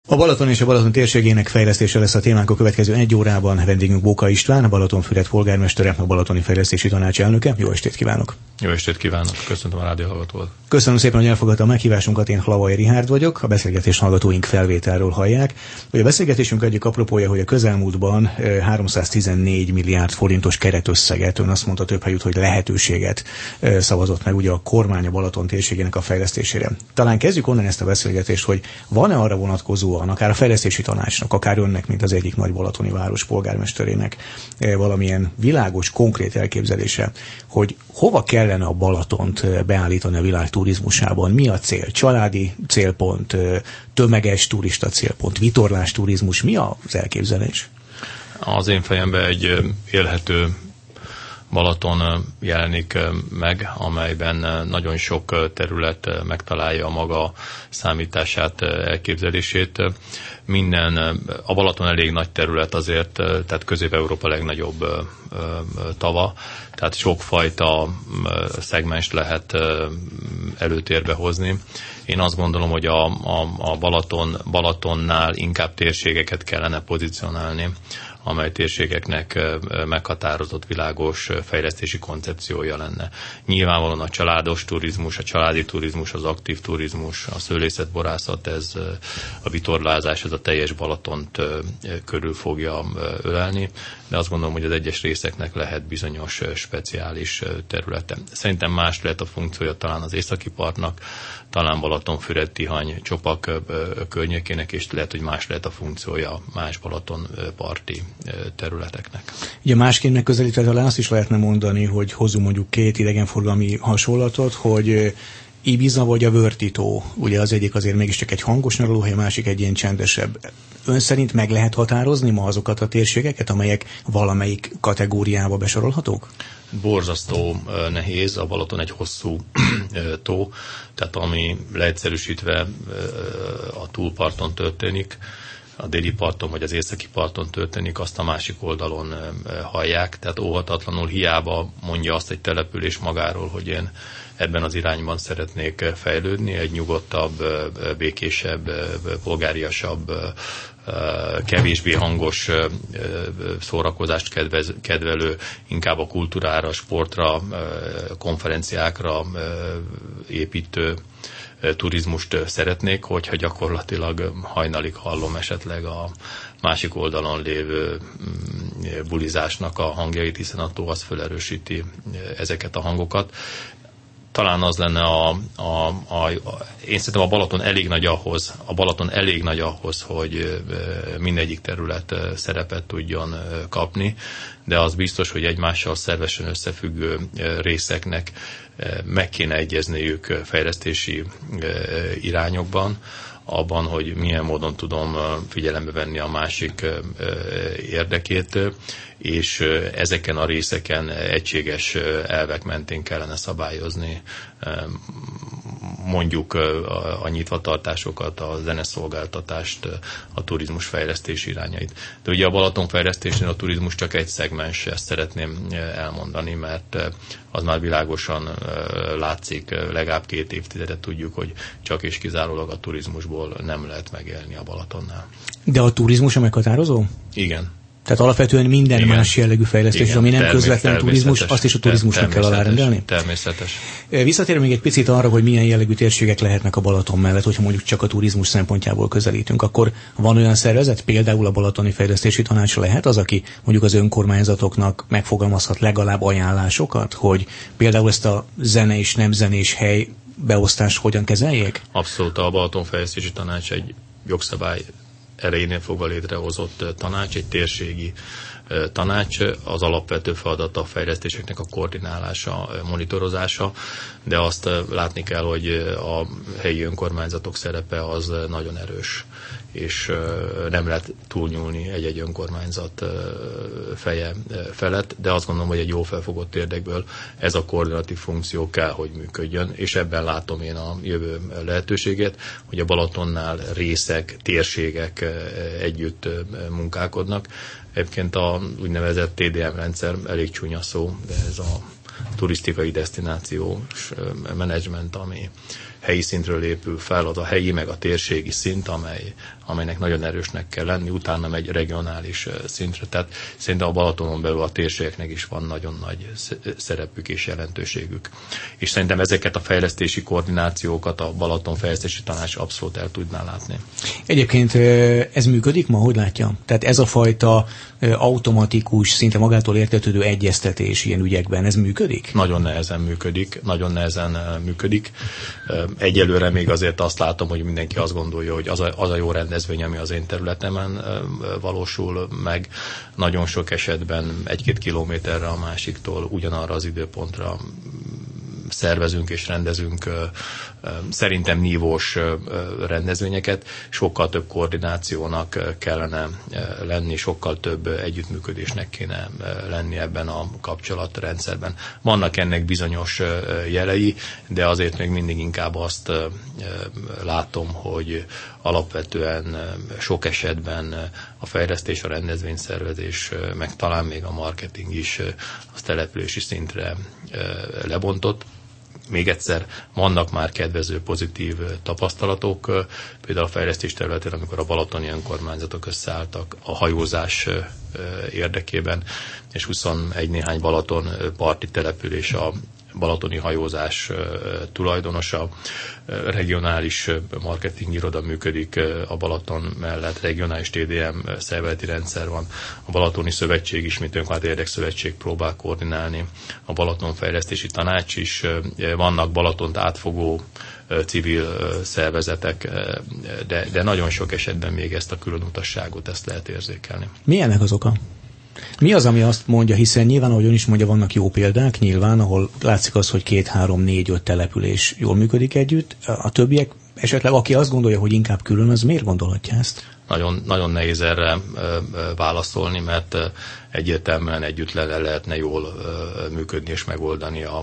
A Balaton és a Balaton térségének fejlesztése lesz a témánk a következő 1 órában. Vendégünk Bóka István, a Balatonfüred polgármestere, a Balatoni Fejlesztési Tanács elnöke. Jó estét kívánok! Jó estét kívánok! Köszöntöm a rádióhallgatót! Köszönöm szépen, hogy elfogadta a meghívásunkat. Én Hlavai Richárd vagyok, a beszélgetés hallgatóink felvételről hallják. A beszélgetésünk egyik apropója, hogy a közelmúltban 314 milliárd forintos keretösszeget, ön azt mondta több helyütt, hogy lehetőséget szavazott meg ugye a kormány a Balaton térségének a fejlesztésére. Talán kezdjük onnan ezt a beszélgetést, hogy van-e arra vonatkozóan, akár a Fejlesztési Tanácsnak, akár önnek, mint az egyik nagy balatoni város polgármesterének valamilyen világos, konkrét elképzelése, hogy hova kellene a Balatont beállítani a világ turizmusában? Mi a cél? Családi célpont, tömeges turista célpont, vitorlás turizmus? Mi az elképzelés? Az én fejemben egy élhető Balaton jelenik meg, amelyben nagyon sok terület megtalálja a maga számítását, elképzelését. A Balaton elég nagy terület azért, tehát Közép-Európa legnagyobb tava, tehát sokfajta szegmens lehet előtérbe hozni. Én azt gondolom, hogy a Balatonnál inkább térségeket kellene pozícionálni, amely térségeknek meghatározott világos fejlesztési koncepciója lenne. Nyilvánvalóan a családos turizmus, a családi turizmus, az aktív turizmus, a szőlészetborászat, ez a vitorlázás, ez a teljes Balatont körül fogja ölelni, de azt gondolom, hogy az egyes részeknek lehet bizonyos speciális területe. Szerintem más lehet a funkciója talán az északi partnak, talán Balatonfüred, Tihany, Csopak környékének, és lehet, hogy más lehet a funkciója más Balatonparti területeknek. Ugye másként megközelítve talán azt is lehetne mondani, hogy hozzunk mondjuk két idegenforgalmi hasonlatot, hogy Ibiza vagy a Wörthitó, ugye az egyik azért mégiscsak egy hangos nyaralóhely, a másik egy ilyen csendesebb. Ön szerint meg lehet határozni ma azokat a térségeket, amelyek valamelyik kategóriába besorolhatók? Borzasztó nehéz, a Balaton egy hosszú tó, tehát ami leegyszerűsítve a túlparton történik, a déli parton vagy az északi parton történik, azt a másik oldalon hallják, tehát óhatatlanul hiába mondja azt egy település magáról, hogy én ebben az irányban szeretnék fejlődni, egy nyugodtabb, békésebb, polgáriasabb, kevésbé hangos szórakozást kedvelő, inkább a kultúrára, sportra, konferenciákra építő turizmust szeretnék, hogyha gyakorlatilag hajnalig hallom esetleg a másik oldalon lévő bulizásnak a hangjait, hiszen a tó az felerősíti ezeket a hangokat. Talán az lenne én szerintem a Balaton elég nagy ahhoz, hogy mindegyik terület szerepet tudjon kapni, de az biztos, hogy egymással szervesen összefüggő részeknek meg kéne egyezniük fejlesztési irányokban, abban, hogy milyen módon tudom figyelembe venni a másik érdekét, és ezeken a részeken egységes elvek mentén kellene szabályozni mondjuk a nyitvatartásokat, a zeneszolgáltatást, a turizmus fejlesztés irányait. De ugye a Balaton fejlesztésnél a turizmus csak egy szegmens, ezt szeretném elmondani, mert az már világosan látszik, legalább 2 évtizedet tudjuk, hogy csak és kizárólag a turizmusból nem lehet megélni a Balatonnál. De a turizmus a meghatározó? Igen. Tehát alapvetően minden más jellegű fejlesztés, ami nem közvetlen turizmus, azt is a turizmusnak kell alárendelni? Természetes. Visszatérünk még egy picit arra, hogy milyen jellegű térségek lehetnek a Balaton mellett, hogyha mondjuk csak a turizmus szempontjából közelítünk, akkor van olyan szervezet, például a Balatoni Fejlesztési Tanács lehet az, aki mondjuk az önkormányzatoknak megfogalmazhat legalább ajánlásokat, hogy például ezt a zene és nem zenés hely beosztást hogyan kezeljék? Abszolút, a Balaton Fejlesztési Tanács egy jogszabály elejénél fogva létrehozott tanács, egy térségi tanács, az alapvető feladata a fejlesztéseknek a koordinálása, monitorozása, de azt látni kell, hogy a helyi önkormányzatok szerepe az nagyon erős, és nem lehet túlnyúlni egy-egy önkormányzat feje felett, de azt gondolom, hogy egy jó felfogott érdekből ez a koordinatív funkció kell, hogy működjön, és ebben látom én a jövő lehetőségét, hogy a Balatonnál részek, térségek együtt munkálkodnak. Egyébként a úgynevezett TDM rendszer elég csúnya szó, de ez a turisztikai desztinációs menedzsment, ami helyi szintről épül fel, az a helyi meg a térségi szint, amelynek nagyon erősnek kell lenni, utána megy regionális szintre. Tehát szerintem a Balatonon belül a térségeknek is van nagyon nagy szerepük és jelentőségük. És szerintem ezeket a fejlesztési koordinációkat a Balaton Fejlesztési Tanács abszolút el tudná látni. Egyébként ez működik ma, hogy látja? Tehát ez a fajta automatikus, szinte magától értetődő egyeztetés ilyen ügyekben, ez működik? Nagyon nehezen működik. Egyelőre még azért azt látom, hogy mindenki azt gondolja, hogy az a jó rendezvény, ami az én területemen valósul meg. Nagyon sok esetben 1-2 kilométerre a másiktól ugyanarra az időpontra szervezünk és rendezünk szerintem nívós rendezvényeket, sokkal több koordinációnak kellene lenni, sokkal több együttműködésnek kéne lenni ebben a kapcsolatrendszerben. Vannak ennek bizonyos jelei, de azért még mindig inkább azt látom, hogy alapvetően sok esetben a fejlesztés, a rendezvényszervezés, meg talán még a marketing is az települési szintre lebontott. Még egyszer, vannak már kedvező, pozitív tapasztalatok, például a fejlesztés területén, amikor a balatoni önkormányzatok összeálltak a hajózás érdekében, és 21 néhány Balaton parti település a balatoni hajózás tulajdonosa, regionális marketing iroda működik a Balaton mellett, regionális TDM szervezeti rendszer van, a Balatoni Szövetség is, mint önkormányzati érdekszövetség próbál koordinálni, a Balaton Fejlesztési Tanács is, vannak Balatont átfogó civil szervezetek, de nagyon sok esetben még ezt a különutasságot ezt lehet érzékelni. Mi ennek az oka? Mi az, ami azt mondja, hiszen nyilván, ahogy ön is mondja, vannak jó példák, nyilván, ahol látszik az, hogy 2, 3, 4, 5 település jól működik együtt, a többiek, esetleg aki azt gondolja, hogy inkább külön, az miért gondolhatja ezt? Nagyon, nagyon nehéz erre válaszolni, mert egyértelműen együtt lehetne jól működni és megoldani a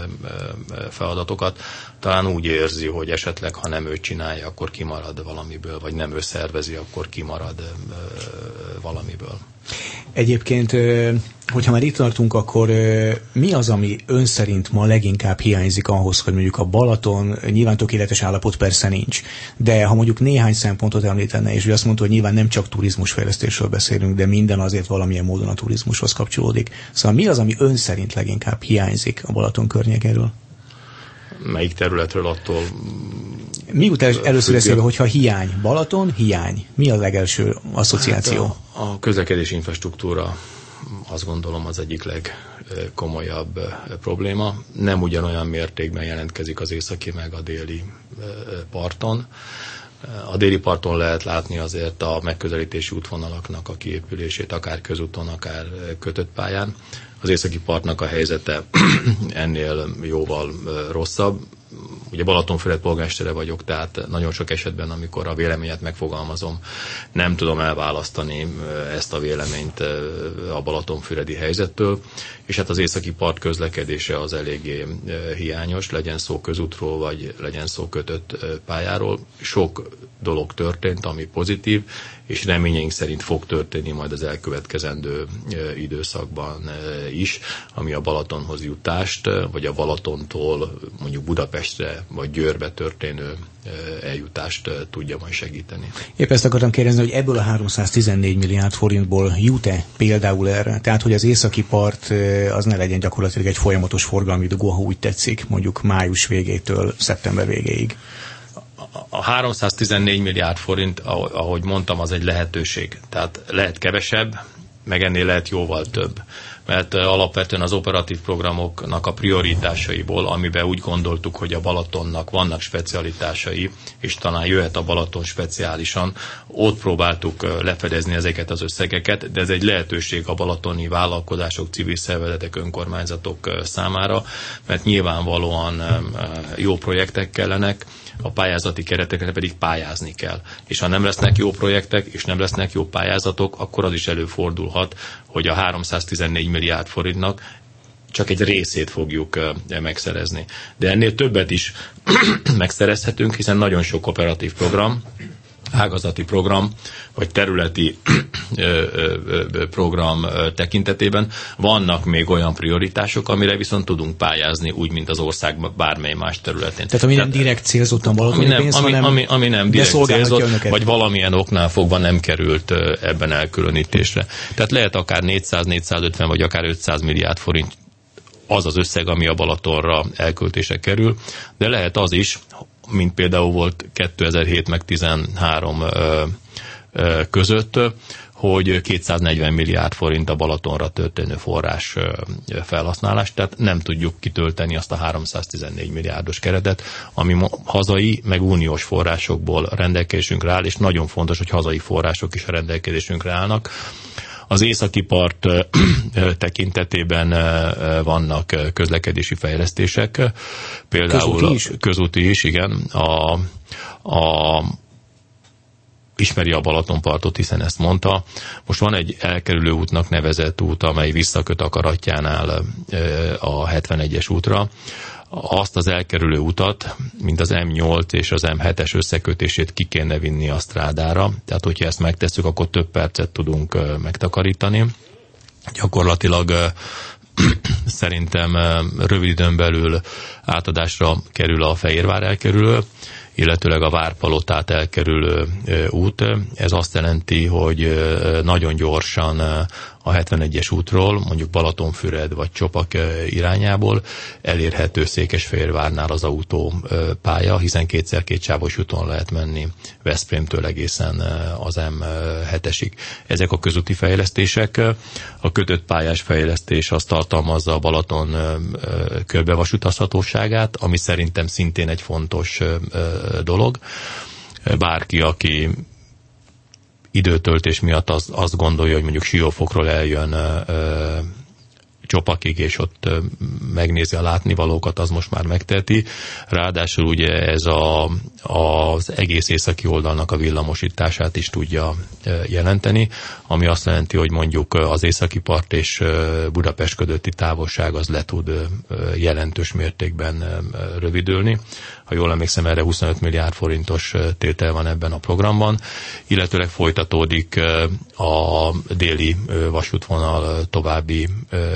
feladatokat. Talán úgy érzi, hogy esetleg, ha nem ő csinálja, akkor kimarad valamiből, vagy nem ő szervezi, akkor kimarad valamiből. Egyébként, hogyha már itt tartunk, akkor mi az, ami ön szerint ma leginkább hiányzik ahhoz, hogy mondjuk a Balaton, nyilván tökéletes állapot persze nincs, de ha mondjuk néhány szempontot említene, és ő azt mondta, hogy nyilván nem csak turizmusfejlesztésről beszélünk, de minden azért valamilyen módon a turizmushoz kapcsolódik. Szóval mi az, ami ön szerint leginkább hiányzik a Balaton környékéről? Melyik területről attól? Miután először eszébe, hogyha hiány, Balaton, hiány. Mi a legelső asszociáció? Hát a közlekedési infrastruktúra, azt gondolom, az egyik legkomolyabb probléma. Nem ugyanolyan mértékben jelentkezik az északi meg a déli parton. A déli parton lehet látni azért a megközelítési útvonalaknak a kiépülését, akár közúton, akár kötött pályán. Az északi partnak a helyzete ennél jóval rosszabb. Ugye Balatonfüred polgármestere vagyok, tehát nagyon sok esetben, amikor a véleményet megfogalmazom, nem tudom elválasztani ezt a véleményt a balatonfüredi helyzettől, és hát az északi part közlekedése az eléggé hiányos, legyen szó közútról, vagy legyen szó kötött pályáról. Sok dolog történt, ami pozitív, és reményeink szerint fog történni majd az elkövetkezendő időszakban is, ami a Balatonhoz jutást, vagy a Balatontól mondjuk Budapestre vagy Győrbe történő eljutást tudja majd segíteni. Épp ezt akartam kérdezni, hogy ebből a 314 milliárd forintból jut-e például erre? Tehát, hogy az északi part az ne legyen gyakorlatilag egy folyamatos forgalmi dugó, ha úgy tetszik, mondjuk május végétől szeptember végéig. A 314 milliárd forint, ahogy mondtam, az egy lehetőség. Tehát lehet kevesebb, meg ennél lehet jóval több. Mert alapvetően az operatív programoknak a prioritásaiból, amiben úgy gondoltuk, hogy a Balatonnak vannak specialitásai, és talán jöhet a Balaton speciálisan, ott próbáltuk lefedezni ezeket az összegeket, de ez egy lehetőség a balatoni vállalkozások, civil szervezetek, önkormányzatok számára, mert nyilvánvalóan jó projektek kellenek, a pályázati keretekre pedig pályázni kell. És ha nem lesznek jó projektek, és nem lesznek jó pályázatok, akkor az is előfordulhat, hogy a 314 milliárd forintnak csak egy részét fogjuk megszerezni. De ennél többet is megszerezhetünk, hiszen nagyon sok operatív program, ágazati program, vagy területi program tekintetében vannak még olyan prioritások, amire viszont tudunk pályázni, úgy, mint az ország bármely más területén. Tehát ami nem direkt célzottan balatoni pénz, ami nem direkt célzott, vagy valamilyen oknál fogva nem került ebben elkülönítésre. Tehát lehet akár 400, 450, vagy akár 500 milliárd forint az az összeg, ami a Balatonra elköltése kerül, de lehet az is, mint például volt 2007 meg 2013 között, hogy 240 milliárd forint a Balatonra történő forrás felhasználás, tehát nem tudjuk kitölteni azt a 314 milliárdos keretet, ami hazai, meg uniós forrásokból rendelkezésünkre áll, és nagyon fontos, hogy hazai források is a rendelkezésünkre állnak. Az északi part tekintetében vannak közlekedési fejlesztések, például közúti is, igen. Ismeri a Balatonpartot, hiszen ezt mondta. Most van egy elkerülő útnak nevezett út, amely visszaköt a Karattyánál a 71-es útra. Azt az elkerülő utat, mint az M8 és az M7-es összekötését ki kéne vinni a strádára. Tehát, hogyha ezt megtesszük, akkor több percet tudunk megtakarítani. Gyakorlatilag szerintem rövid időn belül átadásra kerül a Fehérvár elkerülő, illetőleg a Várpalotát elkerülő út. Ez azt jelenti, hogy nagyon gyorsan a 71-es útról, mondjuk Balatonfüred vagy Csopak irányából elérhető Székesfehérvárnál az autópálya, hiszen kétszer-kétsávos úton lehet menni Veszprémtől egészen az M7-esig. Ezek a közúti fejlesztések. A kötött pályás fejlesztés azt tartalmazza a Balaton körbevasutazhatóságát, ami szerintem szintén egy fontos dolog. Bárki, aki időtöltés miatt azt gondolja, hogy mondjuk Siófokról eljön Csopakig, és ott megnézi a látnivalókat, az most már megteheti. Ráadásul ugye ez az egész északi oldalnak a villamosítását is tudja jelenteni, ami azt jelenti, hogy mondjuk az északi part és Budapest közötti távolság az le tud jelentős mértékben rövidülni. Ha jól emlékszem, erre 25 milliárd forintos tétel van ebben a programban, illetőleg folytatódik a déli vasútvonal további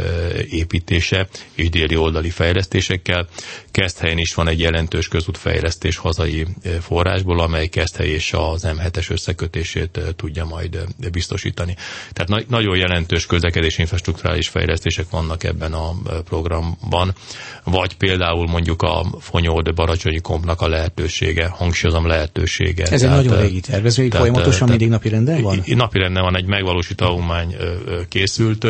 építése és déli oldali fejlesztésekkel. Keszthelyen is van egy jelentős közútfejlesztés hazai forrásból, amely Keszthely és az M7-es összekötését tudja majd biztosítani. Tehát nagyon jelentős közlekedési infrastrukturális fejlesztések vannak ebben a programban, vagy például mondjuk a Fonyód-Baracsonyi kompnak a lehetősége, hangsúlyozom lehetősége. Ez egy nagyon régi terv, ez folyamatosan mindig napirenden van? Napirenden van, egy megvalósító tanulmány készült,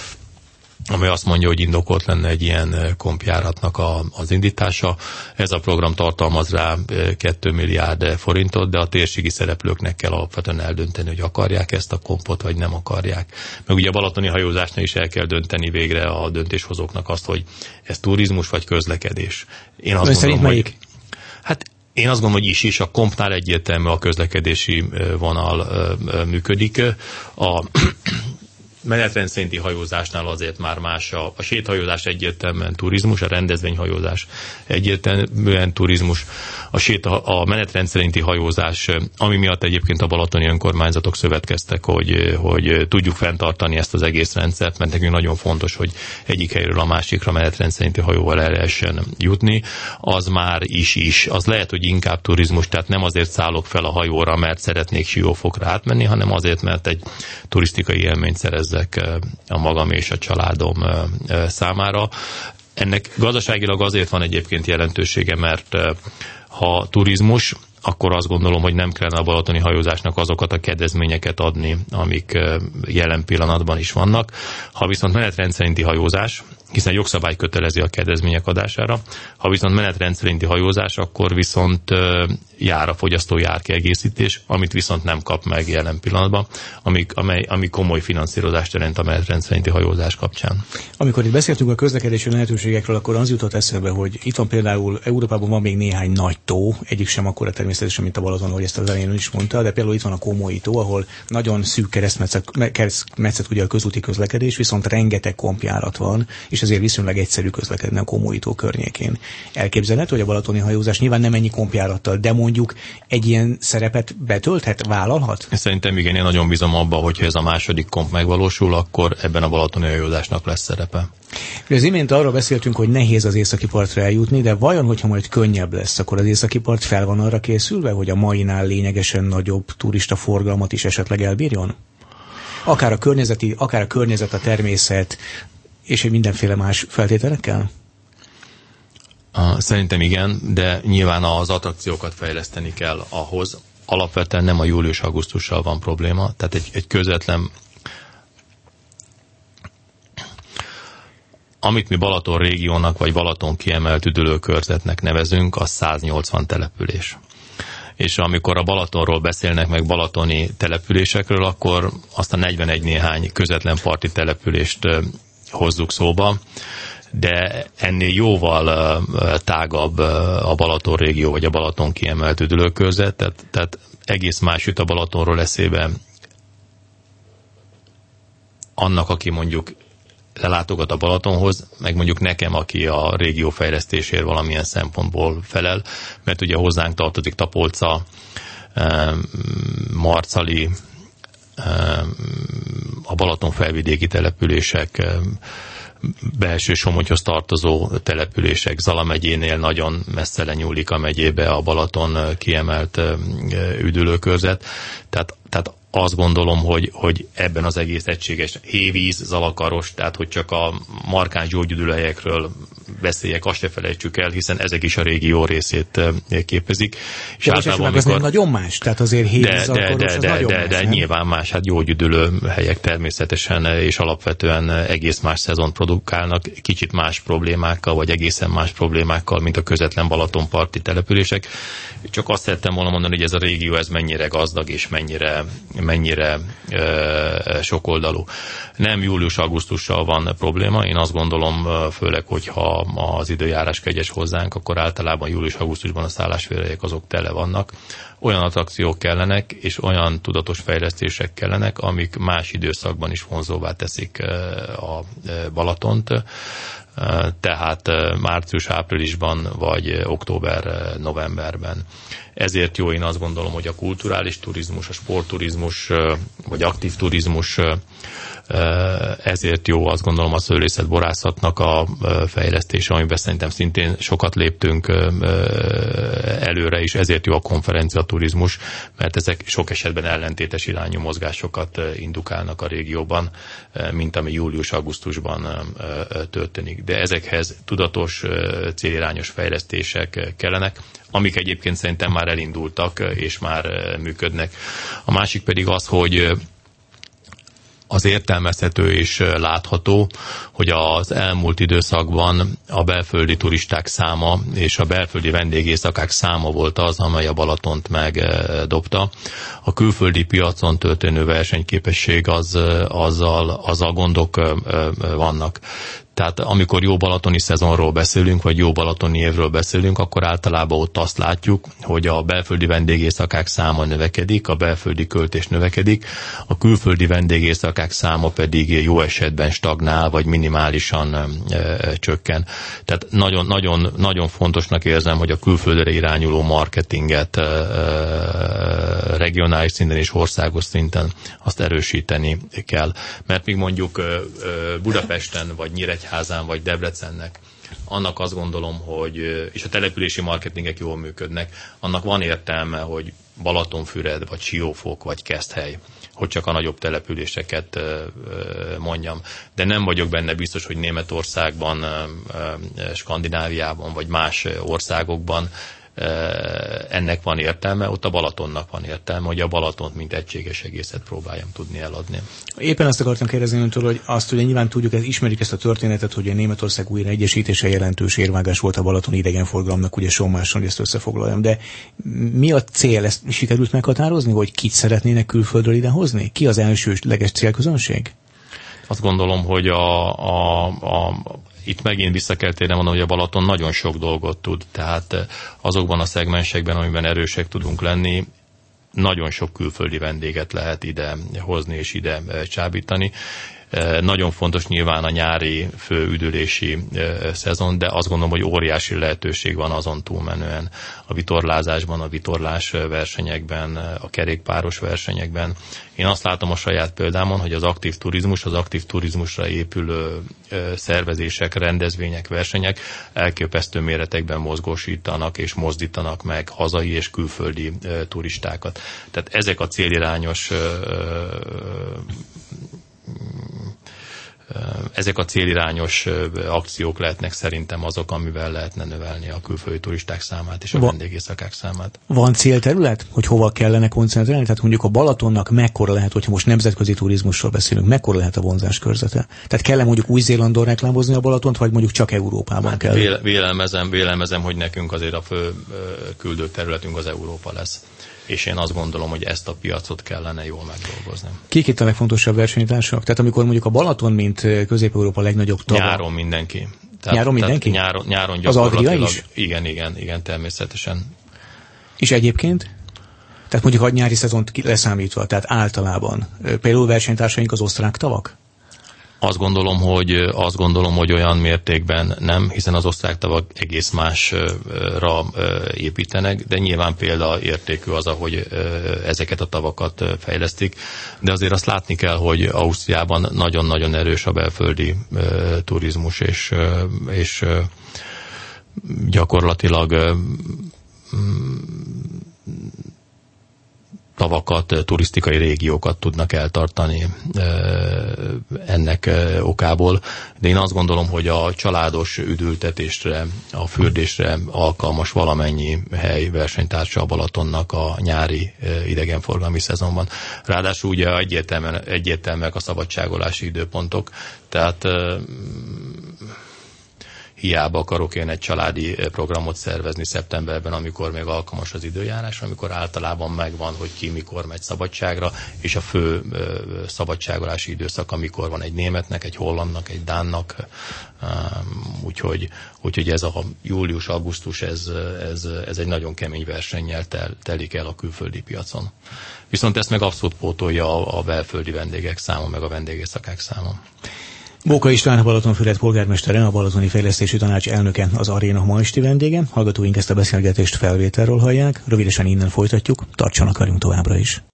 ami azt mondja, hogy indokolt lenne egy ilyen kompjáratnak az indítása. Ez a program tartalmaz rá 2 milliárd forintot, de a térségi szereplőknek kell alapvetően eldönteni, hogy akarják ezt a kompot, vagy nem akarják. Meg ugye a balatoni hajózásnál is el kell dönteni végre a döntéshozóknak azt, hogy ez turizmus vagy közlekedés. Én azt gondolom, melyik? Én azt gondolom, hogy is a kompnál egyértelmű a közlekedési vonal működik. A menetrend szerinti hajózásnál azért már más. A séthajózás egyértelműen turizmus, a rendezvényhajózás egyértelműen turizmus, a menetrend szerinti hajózás, ami miatt egyébként a balatoni önkormányzatok szövetkeztek, hogy tudjuk fenntartani ezt az egész rendszert, mert nekünk nagyon fontos, hogy egyik helyről a másikra menetrend szerinti hajóval el lehessen jutni. Az már is. Az lehet, hogy inkább turizmus, tehát nem azért szállok fel a hajóra, mert szeretnék Siófokra átmenni, hanem azért, mert egy turisztikai élményt szerezzek a magam és a családom számára. Ennek gazdaságilag azért van egyébként jelentősége, mert ha turizmus, akkor azt gondolom, hogy nem kellene a balatoni hajózásnak azokat a kedvezményeket adni, amik jelen pillanatban is vannak. Ha viszont menetrend szerinti hajózás, hiszen jogszabály kötelezi a kedvezmények adására, ha viszont menetrend szerinti hajózás, akkor viszont jár a fogyasztói árkiegészítés, amit viszont nem kap meg jelen pillanatban, ami komoly finanszírozást jelent a menetrend szerinti hajózás kapcsán. Amikor itt beszéltünk a közlekedési lehetőségekről, akkor az jutott eszembe, hogy itt van például Európában van még néhány nagy tó, egyik sem akkora természetesen, mint a Balaton, ahogy ezt az elején is mondta, de például itt van a Komói tó, ahol nagyon szűk keresztmetszet ugye a közúti közlekedés, viszont rengeteg kompjárat van, és és ezért viszonylag egyszerű közlekedni a Komóító környékén. Elképzelhető, hogy a balatoni hajózás nyilván nem ennyi kompjárattal, de mondjuk egy ilyen szerepet betölthet, vállalhat? Szerintem igen, én nagyon bízom abba, hogyha ez a második komp megvalósul, akkor ebben a balatoni hajózásnak lesz szerepe. Az imént arról beszéltünk, hogy nehéz az északi partra eljutni, de vajon, hogyha majd könnyebb lesz, akkor az északi part fel van arra készülve, hogy a mainál lényegesen nagyobb turista forgalmat is esetleg elbírjon? Akár a környezet, a természet és mindenféle más feltételekkel? Szerintem igen, de nyilván az attrakciókat fejleszteni kell ahhoz. Alapvetően nem a július-augusztussal van probléma, tehát egy közvetlen... Amit mi Balaton régiónak vagy Balaton kiemelt üdülőkörzetnek nevezünk, az 180 település. És amikor a Balatonról beszélnek meg balatoni településekről, akkor azt a 41 néhány közvetlen parti települést hozzuk szóba, de ennél jóval tágabb a Balaton régió, vagy a Balaton kiemelt üdülőkörzet, tehát egész más jut a Balatonról eszébe annak, aki mondjuk lelátogat a Balatonhoz, meg mondjuk nekem, aki a régió fejlesztésért valamilyen szempontból felel, mert ugye hozzánk tartozik Tapolca, Marcali, a Balaton felvidéki települések, belső Somogyhoz tartozó települések, Zala megyénél nagyon messze lenyúlik a megyébe a Balaton kiemelt üdülőkörzet. Tehát azt gondolom, hogy ebben az egész egységes hévíz, Zalakaros, tehát hogy csak a markáns gyógyüdülőhelyekről beszéljek, azt se felejtsük el, hiszen ezek is a régió részét képezik. És de általában az nem nagyon más, tehát azért hévíz, Zalakaros az nagyon más. De nyilván más, hát gyógyüdülő helyek természetesen és alapvetően egész más szezon produkálnak, kicsit más problémákkal, vagy egészen más problémákkal, mint a közvetlen Balatonparti települések. Csak azt szerettem volna mondani, hogy ez a régió ez mennyire gazdag és mennyire sokoldalú. Nem július-augusztussal van probléma, én azt gondolom, főleg, hogyha az időjárás kegyes hozzánk, akkor általában július-augusztusban a szállásfélrejek azok tele vannak. Olyan attrakciók kellenek, és olyan tudatos fejlesztések kellenek, amik más időszakban is vonzóvá teszik a Balatont, tehát március-áprilisban, vagy október-novemberben. Ezért jó, én azt gondolom, hogy a kulturális turizmus, a sportturizmus, vagy aktív turizmus, ezért jó, azt gondolom, a szőlészetborászatnak a fejlesztése, amiben szerintem szintén sokat léptünk előre, és ezért jó a konferenciaturizmus, mert ezek sok esetben ellentétes irányú mozgásokat indukálnak a régióban, mint ami július-augusztusban történik. De ezekhez tudatos, célirányos fejlesztések kellenek, amik egyébként szerintem már elindultak, és már működnek. A másik pedig az, hogy az értelmezhető és látható, hogy az elmúlt időszakban a belföldi turisták száma és a belföldi vendégészakák száma volt az, amely a Balatont megdobta. A külföldi piacon történő versenyképesség azzal gondok vannak. Tehát amikor jó balatoni szezonról beszélünk, vagy jó balatoni évről beszélünk, akkor általában ott azt látjuk, hogy a belföldi vendégészakák száma növekedik, a belföldi költés növekedik, a külföldi vendégészakák száma pedig jó esetben stagnál, vagy minimálisan csökken. Tehát nagyon fontosnak érzem, hogy a külföldre irányuló marketinget regionális szinten és országos szinten azt erősíteni kell. Mert még mondjuk Budapesten, vagy Nyíregyházán, vagy Debrecennek, annak azt gondolom, hogy, és a települési marketingek jól működnek, annak van értelme, hogy Balatonfüred, vagy Siófok, vagy Keszthely, hogy csak a nagyobb településeket mondjam. De nem vagyok benne biztos, hogy Németországban, Skandináviában, vagy más országokban ennek van értelme, ott a Balatonnak van értelme, hogy a Balatont mint egységes egészet próbáljam tudni eladni. Éppen azt akartam kérdezni öntől, hogy azt ugye nyilván tudjuk, ismerjük ezt a történetet, hogy a Németország újra egyesítése jelentős érvágás volt a Balaton idegenforgalomnak, ugye Sommáson, hogy ezt összefoglaljam, de mi a cél? Ezt sikerült meghatározni, hogy kit szeretnének külföldről idehozni? Ki az elsőleges célközönség? Azt gondolom, hogy itt megint vissza kell térni mondani, hogy a Balaton nagyon sok dolgot tud, tehát azokban a szegmensekben, amiben erősek tudunk lenni, nagyon sok külföldi vendéget lehet ide hozni és ide csábítani. Nagyon fontos nyilván a nyári főüdülési szezon, de azt gondolom, hogy óriási lehetőség van azon túlmenően a vitorlázásban, a vitorlás versenyekben, a kerékpáros versenyekben. Én azt látom a saját példámon, hogy az aktív turizmusra épülő szervezések, rendezvények, versenyek elképesztő méretekben mozgósítanak és mozdítanak meg hazai és külföldi turistákat. Tehát ezek a célirányos akciók lehetnek szerintem azok, amivel lehetne növelni a külföldi turisták számát és a vendégészakák számát. Van célterület, hogy hova kellene koncentrálni? Tehát mondjuk a Balatonnak mekkora lehet, hogyha most nemzetközi turizmusról beszélünk, mekkora lehet a vonzás körzete? Tehát kell mondjuk Új-Zélandon reklámozni a Balatont, vagy mondjuk csak Európában kell? Vélelmezem, hogy nekünk azért a fő küldő területünk az Európa lesz. És én azt gondolom, hogy ezt a piacot kellene jól megdolgozni. Kik itt a legfontosabb versenytársak? Tehát amikor mondjuk a Balaton, mint Közép-Európa legnagyobb tava... Nyáron mindenki. Nyáron mindenki? Nyáron gyakorlatilag... Az Adria is? Igen, természetesen. És egyébként? Tehát mondjuk a nyári szezont leszámítva, tehát általában. Például versenytársaink az osztrák tavak? Azt gondolom, hogy olyan mértékben nem, hiszen az osztrák tavak egész másra építenek, de nyilván példaértékű az, ahogy ezeket a tavakat fejlesztik, de azért azt látni kell, hogy Ausztriában nagyon-nagyon erős a belföldi turizmus, és gyakorlatilag tavakat, turisztikai régiókat tudnak eltartani ennek okából. De én azt gondolom, hogy a családos üdültetésre, a fürdésre alkalmas valamennyi hely versenytársa a Balatonnak a nyári idegenforgalmi szezonban. Ráadásul ugye egyértelműek a szabadságolási időpontok, tehát hiába akarok én egy családi programot szervezni szeptemberben, amikor még alkalmas az időjárás, amikor általában megvan, hogy ki mikor megy szabadságra, és a fő szabadságolási időszak, amikor van egy németnek, egy hollandnak, egy dánnak. Úgyhogy ez a július-augusztus, ez egy nagyon kemény versennyel telik el a külföldi piacon. Viszont ezt meg abszolút pótolja a belföldi vendégek száma, meg a vendégészakák száma. Bóka István, a Balatonfüred polgármestere, a Balatoni Fejlesztési Tanács elnöke, az Aréna ma esti vendége. Hallgatóink ezt a beszélgetést felvételről hallják, rövidesen innen folytatjuk, tartsanak velünk továbbra is.